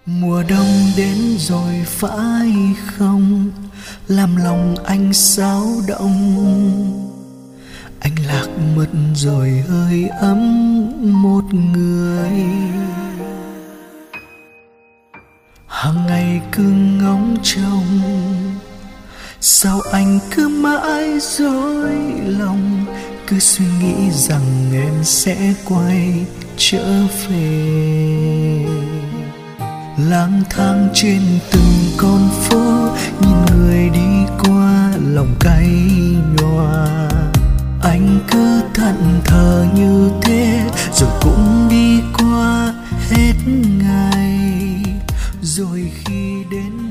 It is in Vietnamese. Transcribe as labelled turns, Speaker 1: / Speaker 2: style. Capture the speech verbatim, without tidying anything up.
Speaker 1: Mùa đông đến rồi phải không, làm lòng anh xáo động. Anh lạc mất rồi hơi ấm một người. Hàng ngày cứ ngóng trông, sao anh cứ mãi dối lòng, cứ suy nghĩ rằng em sẽ quay trở về. Lang thang trên từng con phố, nhìn người đi qua lòng cay nhòa. Anh cứ thẫn thờ như thế, rồi cũng đi qua hết ngày. Rồi khi đến